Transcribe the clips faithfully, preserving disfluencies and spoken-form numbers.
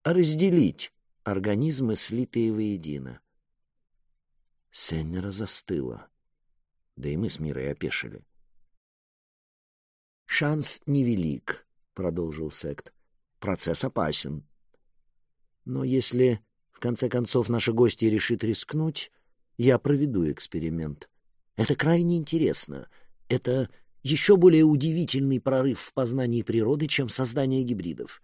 а разделить организмы, слитые воедино. Сеннера застыла. Да и мы с Мирой опешили. «Шанс невелик», — продолжил Сект. «Процесс опасен. Но если, в конце концов, наша гостья решит рискнуть, я проведу эксперимент. Это крайне интересно. Это еще более удивительный прорыв в познании природы, чем создание гибридов».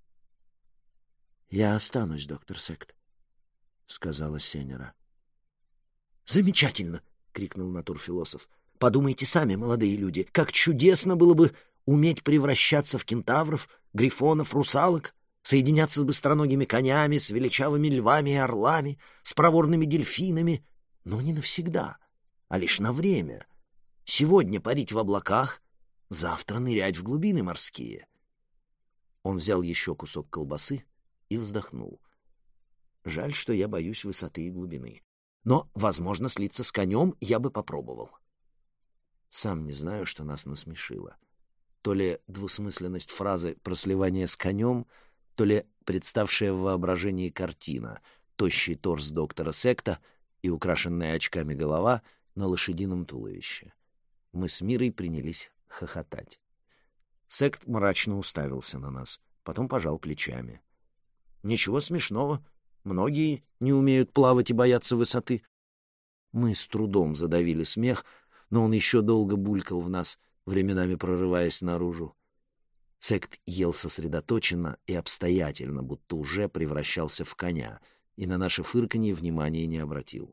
«Я останусь, доктор Сект», — сказала Сеннера. «Замечательно!» — крикнул натурфилософ. «Подумайте сами, молодые люди, как чудесно было бы уметь превращаться в кентавров, грифонов, русалок, соединяться с быстроногими конями, с величавыми львами и орлами, с проворными дельфинами, но не навсегда, а лишь на время. Сегодня парить в облаках, завтра нырять в глубины морские». Он взял еще кусок колбасы и вздохнул. «Жаль, что я боюсь высоты и глубины. Но, возможно, слиться с конем я бы попробовал». Сам не знаю, что нас насмешило. То ли двусмысленность фразы про сливание с конем, то ли представшая в воображении картина, тощий торс доктора Секта и украшенная очками голова на лошадином туловище. Мы с Мирой принялись хохотать. Сект мрачно уставился на нас, потом пожал плечами. «Ничего смешного. Многие не умеют плавать и боятся высоты». Мы с трудом задавили смех, но он еще долго булькал в нас, временами прорываясь наружу. Сект ел сосредоточенно и обстоятельно, будто уже превращался в коня, и на наше фырканье внимания не обратил.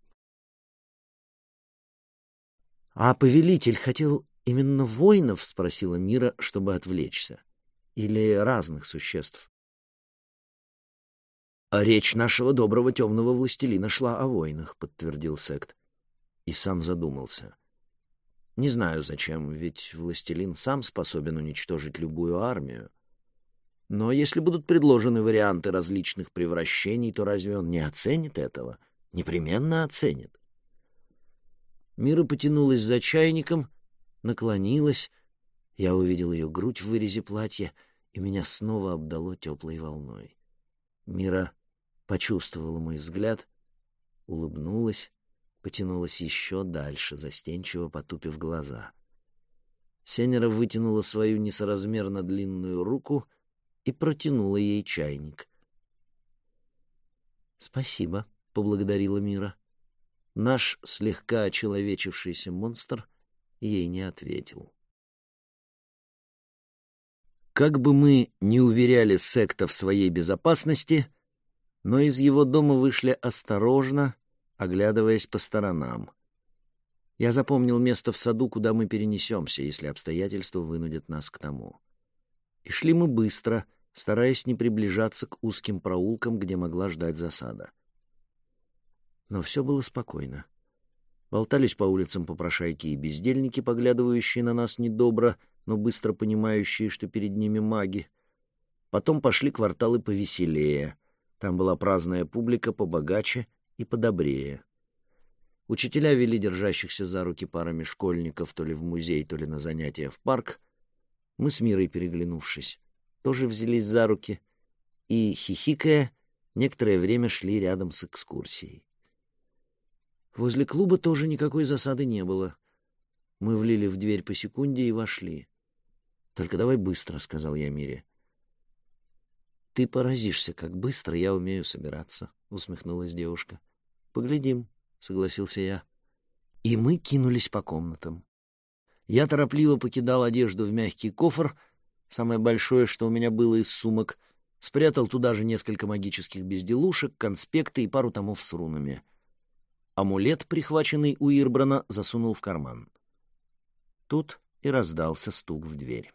«А повелитель хотел именно воинов?» — спросила Мира, чтобы отвлечься. «Или разных существ?» «А речь нашего доброго темного властелина шла о войнах», — подтвердил Сект. И сам задумался. «Не знаю, зачем, ведь властелин сам способен уничтожить любую армию. Но если будут предложены варианты различных превращений, то разве он не оценит этого? Непременно оценит». Мира потянулась за чайником, наклонилась. Я увидел ее грудь в вырезе платья, и меня снова обдало теплой волной. Мира почувствовала мой взгляд, улыбнулась, потянулась еще дальше, застенчиво потупив глаза. Сеннера вытянула свою несоразмерно длинную руку и протянула ей чайник. «Спасибо», — поблагодарила Мира. Наш слегка очеловечившийся монстр ей не ответил. Как бы мы ни уверяли Секта в своей безопасности, но из его дома вышли осторожно, оглядываясь по сторонам. Я запомнил место в саду, куда мы перенесемся, если обстоятельства вынудят нас к тому. И шли мы быстро, стараясь не приближаться к узким проулкам, где могла ждать засада. Но все было спокойно. Болтались по улицам попрошайки и бездельники, поглядывающие на нас недобро, но быстро понимающие, что перед ними маги. Потом пошли кварталы повеселее. Там была праздная публика побогаче и подобрее. Учителя вели держащихся за руки парами школьников то ли в музей, то ли на занятия в парк. Мы с Мирой, переглянувшись, тоже взялись за руки и, хихикая, некоторое время шли рядом с экскурсией. Возле клуба тоже никакой засады не было. Мы влили в дверь по секунде и вошли. «Только давай быстро», — сказал я Мире. «Ты поразишься, как быстро я умею собираться», — усмехнулась девушка. «Поглядим», — согласился я. И мы кинулись по комнатам. Я торопливо покидал одежду в мягкий кофр, самое большое, что у меня было из сумок, спрятал туда же несколько магических безделушек, конспекты и пару томов с рунами. Амулет, прихваченный у Ирбрана, засунул в карман. Тут и раздался стук в дверь.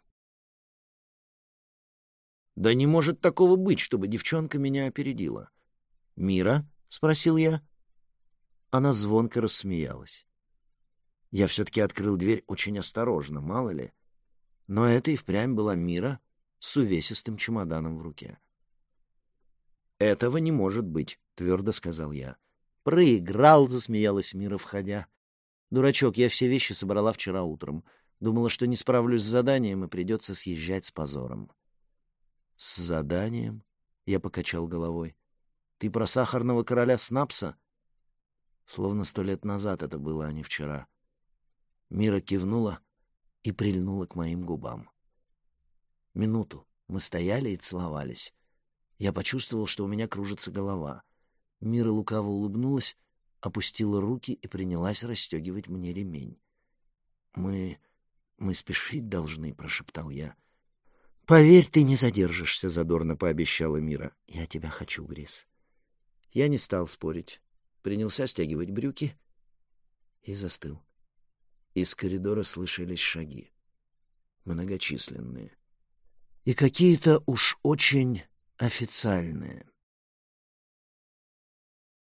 «Да не может такого быть, чтобы девчонка меня опередила». «Мира?» — спросил я. Она звонко рассмеялась. Я все-таки открыл дверь очень осторожно, мало ли. Но это и впрямь была Мира с увесистым чемоданом в руке. «Этого не может быть», — твердо сказал я. «Проиграл», — засмеялась Мира, входя. «Дурачок, я все вещи собрала вчера утром. Думала, что не справлюсь с заданием и придется съезжать с позором». «С заданием?» Я покачал головой. «Ты про сахарного короля Снапса?» Словно сто лет назад это было, а не вчера. Мира кивнула и прильнула к моим губам. Минуту мы стояли и целовались. Я почувствовал, что у меня кружится голова. Мира лукаво улыбнулась, опустила руки и принялась расстегивать мне ремень. «Мы... мы спешить должны», — прошептал я. «Поверь, ты не задержишься», — задорно пообещала Мира. «Я тебя хочу, Грис». Я не стал спорить. Принялся стягивать брюки и застыл. Из коридора слышались шаги. Многочисленные. И какие-то уж очень официальные.